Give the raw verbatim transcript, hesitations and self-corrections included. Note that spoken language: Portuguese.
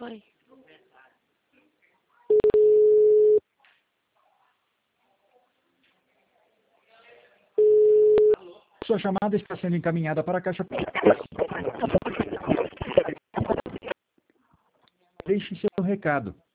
Foi. Sua chamada está sendo encaminhada para a caixa. Deixe seu recado.